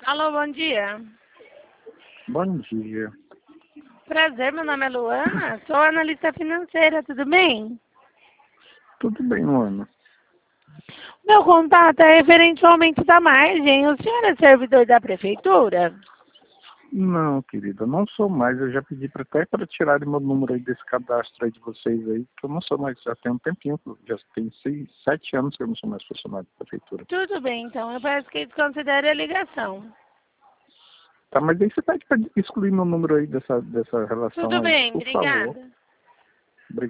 Alô, bom dia. Bom dia. Prazer, meu nome é Luana, sou analista financeira, tudo bem? Tudo bem, Luana? Meu contato é referente ao aumento da margem. O senhor é servidor da prefeitura? Não, querida, não sou mais. Eu já pedi até para tirarem meu número aí desse cadastro aí de vocês aí, que eu não sou mais, já tem um tempinho, já tem 7 anos que eu não sou mais funcionário da prefeitura. Tudo bem, então. Eu peço que desconsidere a ligação. Tá, mas aí você pede para excluir meu número aí dessa relação Tudo aí, bem, por favor. obrigada.